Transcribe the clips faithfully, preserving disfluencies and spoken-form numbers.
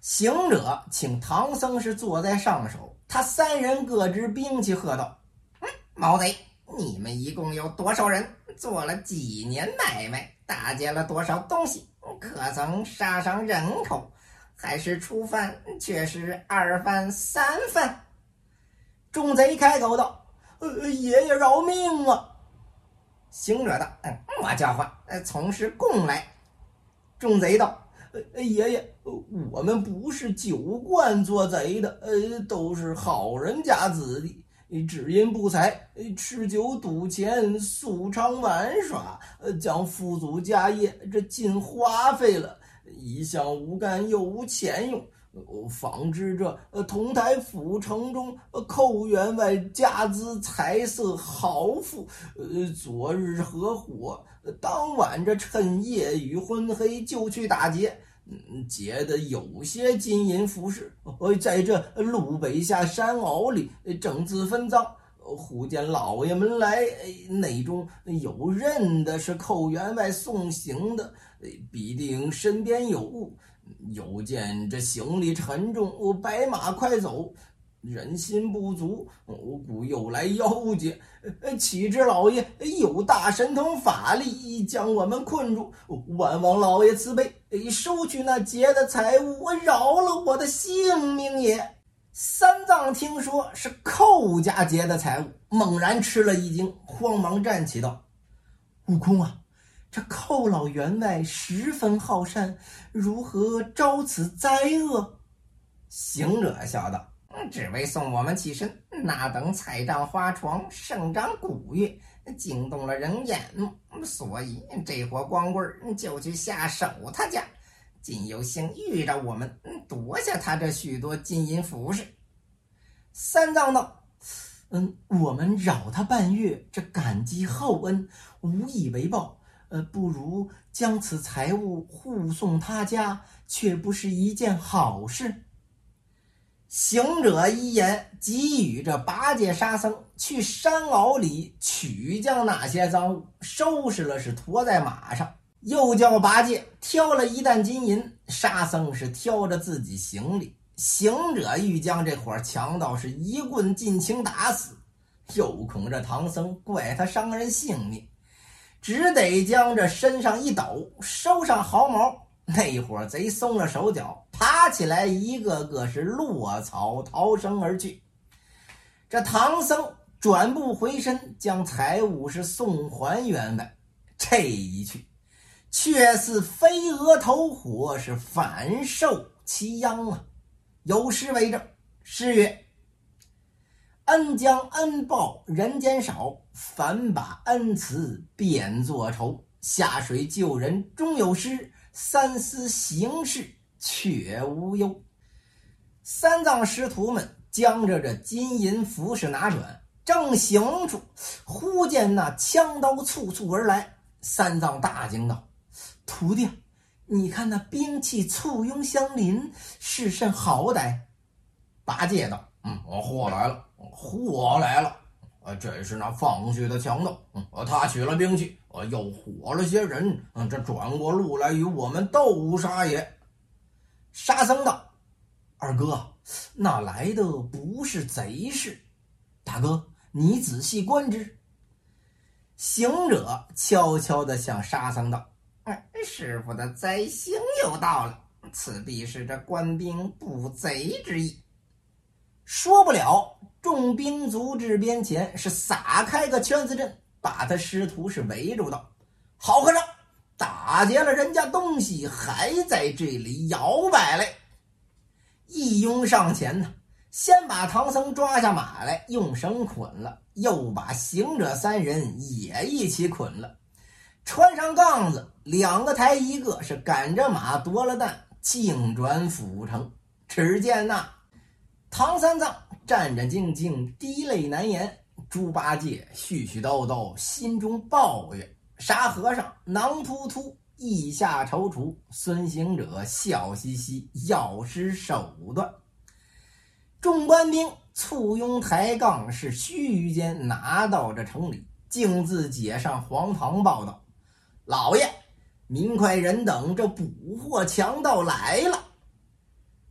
行者请唐僧是坐在上首，他三人各执兵器，喝道：嗯，毛贼，你们一共有多少人？做了几年买卖？打劫了多少东西？可曾杀伤人口？还是初犯却是二犯三犯？众贼开口道：呃，爷爷饶命啊！行者道：嗯，我叫唤呃从实供来。众贼道：呃，爷爷，我们不是酒惯做贼的，呃，都是好人家子弟，只因不才，吃酒赌钱，素常玩耍，呃，将父祖家业这尽花费了，一向无干又无钱用，方知这呃同台府城中呃寇员外家资财色豪富，呃昨日合伙，当晚这趁夜与昏黑就去打劫，嗯，劫的有些金银服饰，呃在这路北下山坳里正自分赃。忽见老爷们来，内中有认的是寇员外送行的，必定身边有物。又见这行李沉重，白马快走，人心不足，故又来邀劫。岂知老爷有大神通法力，将我们困住。万望老爷慈悲，收取那劫的财物，饶了我的性命也。三藏听说是寇家劫的财物，猛然吃了一惊，慌忙站起道：悟空啊，这寇老员外十分好善，如何招此灾厄？行者笑道：只为送我们起身，那等彩帐花床，盛长鼓乐，惊动了人眼目，所以这伙光棍就去下手他家，今有幸遇着我们，夺下他这许多金银服饰。三藏道：嗯，我们扰他半月，这感激厚恩，无以为报，呃，不如将此财物护送他家，却不是一件好事。行者一言，即与这八戒沙僧去山坳里取将那些赃物，收拾了是驮在马上，又叫八戒挑了一担金银，沙僧是挑着自己行李。行者欲将这伙强盗是一棍尽情打死，又恐这唐僧怪他伤人性命，只得将这身上一抖，收上毫毛。那伙贼松了手脚，爬起来，一个个是落草逃生而去。这唐僧转步回身，将财物是送还员外。这一去，却似飞蛾投火，是反受其殃啊！有诗为证，诗曰：恩将恩报人间少，反把恩慈变作仇。下水救人终有失，三思行事却无忧。三藏师徒们将着这金银服饰拿转，正行处，忽见那枪刀簇簇而来。三藏大惊道：徒弟，你看那兵器簇拥相邻，是甚好歹？八戒道：嗯，我货来了，货来了。呃，这是那放血的强盗，嗯，他取了兵器，呃，又伙了些人，嗯，这转过路来与我们斗杀也。沙僧道：二哥，那来的不是贼是？大哥，你仔细观之。行者悄悄地向沙僧道：哎，师傅的灾星又到了，此地是这官兵布贼之意。说不了，众兵卒至边前，是撒开个圈子阵，把他师徒是围住道：好和尚，打劫了人家东西，还在这里摇摆嘞！一拥上前呢，先把唐僧抓下马来，用绳捆了，又把行者三人也一起捆了，穿上杠子，两个抬一个，是赶着马夺了担，径转府城。只见那唐三藏战战兢兢，滴泪难言，猪八戒絮絮叨叨，心中抱怨，沙和尚囊突突，意下踌躇，孙行者笑嘻嘻，要施手段。众官兵簇拥抬杠，是须臾间拿到这城里，径自解上黄堂报道：老爷，民快人等这捕获强盗来了。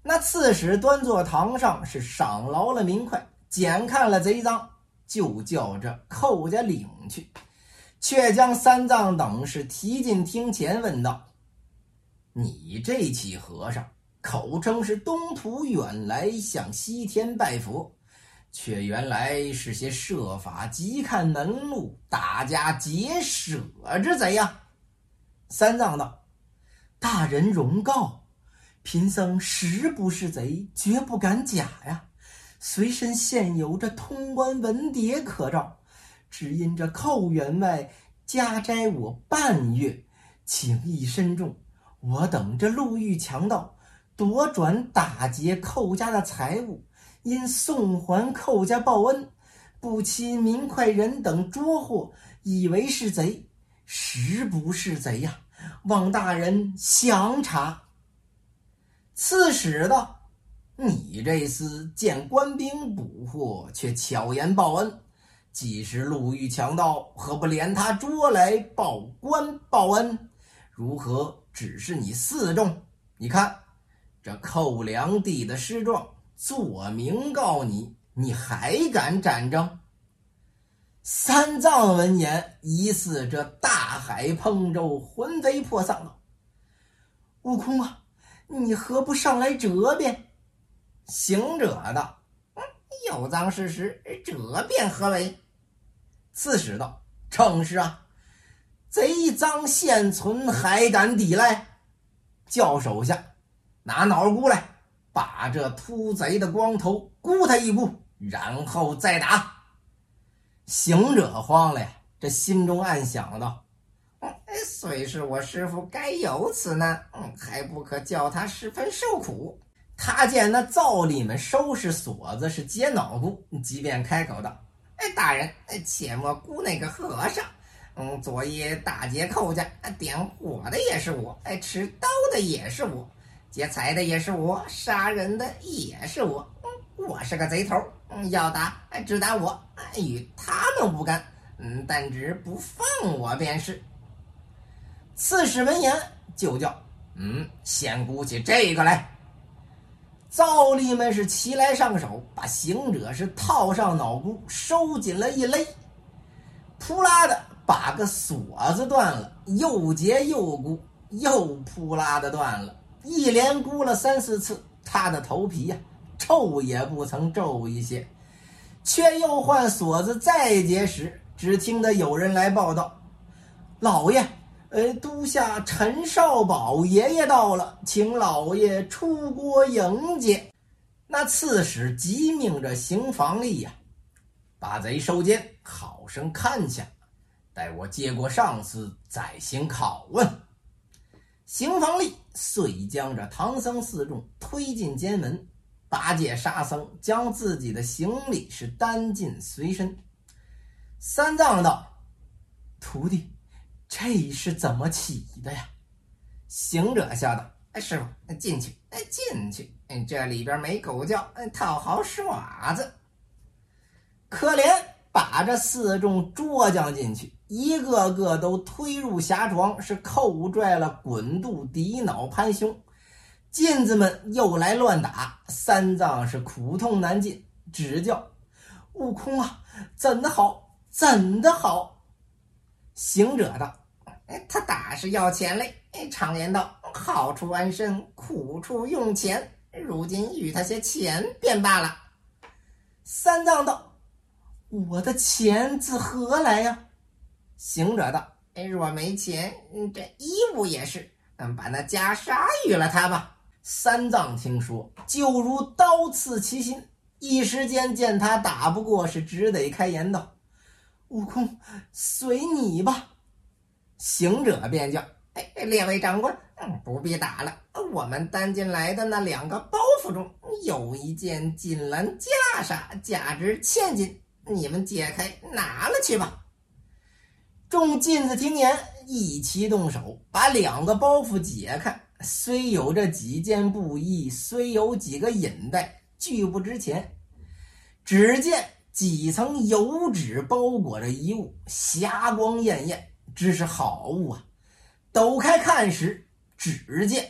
那刺史端坐堂上，是赏劳了民快，检看了贼赃，就叫这寇家领去，却将三藏等是提进厅前，问道：你这起和尚口称是东土远来向西天拜佛，却原来是些设法急看门路，打家劫舍之贼呀、啊！三藏道：大人容告，贫僧实不是贼，绝不敢假呀。随身现有这通关文牒可照，只因这寇员外加斋我半月，情义深重，我等这路遇强盗，夺转打劫寇家的财物，因送还寇家报恩，不期民快人等捉获，以为是贼，实不是贼呀、啊，望大人详查。刺史道：你这厮见官兵捕获，却巧言报恩，既是路遇强盗，何不连他捉来报官报恩？如何只是你四众？你看这寇良地的诗状，作明告你，你还敢战争？三藏闻言，疑似这大海烹舟，魂飞魄丧道：悟空啊，你何不上来折辩？行者道：嗯，有赃事实，折辩何为？刺史道：正是啊，贼赃现存，还敢抵赖？叫手下拿脑箍来，把这秃贼的光头箍他一箍，然后再打。行者慌了呀，这心中暗想道：嗯，虽是我师父该有此难，嗯，还不可叫他十分受苦。他见那灶吏们收拾锁子，是解脑箍，即便开口道：哎，大人，切莫箍那个和尚。嗯，昨夜打劫寇家，点火的也是我，哎，持刀的也是我，劫财的也是我，杀人的也是我。嗯，我是个贼头，嗯，要打只打我，与他们无干，嗯，但只不放我便是。刺史闻言就叫：嗯，先鼓起这个来。灶吏们是齐来上手，把行者是套上脑箍，收紧了一勒，扑啦的把个锁子断了，又结又箍，又扑啦的断了，一连箍了三四次，他的头皮呀、啊，皱也不曾皱一些。却又换锁子再结时，只听得有人来报道：老爷，呃，都下陈少保爷爷到了，请老爷出郭迎接。那刺史急命着刑房吏呀、啊，把贼收监，好生看下，待我接过上司，再行拷问。刑房吏遂将这唐僧四众推进监门，八戒沙僧将自己的行李是担进随身。三藏道：徒弟，这是怎么起的呀？行者笑道：哎，师傅，进去，哎，进去，这里边没狗叫，套好耍子。可怜把这四众捉将进去，一个个都推入狭床，是扣拽了滚肚抵脑攀胸。禁子们又来乱打，三藏是苦痛难禁，只叫：悟空啊，怎的好，怎的好？行者道：他打是要钱嘞，常言道，好处安身，苦处用钱，如今与他些钱便罢了。三藏道：我的钱自何来呀？行者道：若没钱，这衣物也是，把那袈裟与了他吧。三藏听说，就如刀刺其心，一时间见他打不过，是只得开言道：悟空，随你吧。行者便叫：哎，列位长官，嗯，不必打了，我们担进来的那两个包袱中有一件锦兰袈裟，价值千金，你们解开拿了去吧。众禁子听言，一齐动手，把两个包袱解开，虽有这几件布衣，虽有几个引带，俱不值钱。只见几层油纸包裹着一物，霞光艳艳，只是好物啊。抖开看时，只见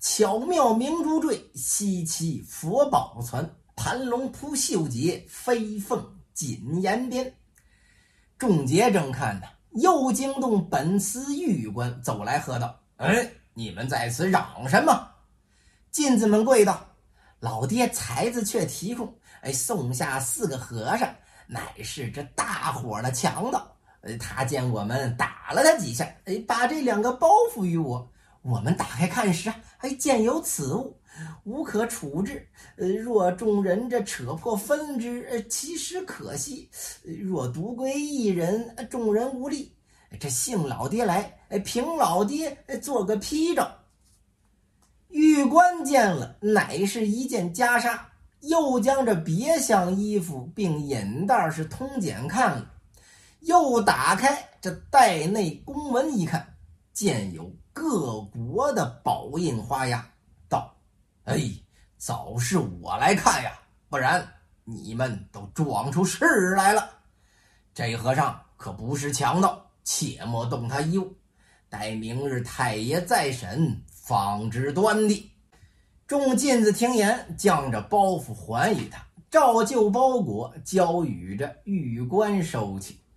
巧妙明珠坠，稀奇佛宝传，盘龙铺绣结，飞凤锦沿边。众杰正看呢，又惊动本司御官走来喝道：哎，你们在此嚷什么？进子们跪道：老爹才子却提供，哎，送下四个和尚，乃是这大伙的强盗。呃，他见我们打了他几下，哎，把这两个包付于我。我们打开看时啊，还见有此物，无可处置。呃，若众人这扯破分之，呃，其实可惜；若独归一人，众人无力。这幸老爹来，哎，凭老爹做个批照。玉官见了，乃是一件袈裟，又将这别项衣服并引袋是通检看了，又打开这袋内公文一看，见有各国的宝印花押，道：哎，早是我来看呀，不然你们都装出事来了。这和尚可不是强盗，切莫动他一物，待明日太爷再审，方知端地。众进子听言，将这包袱还与他，照旧包裹交与这玉官收去。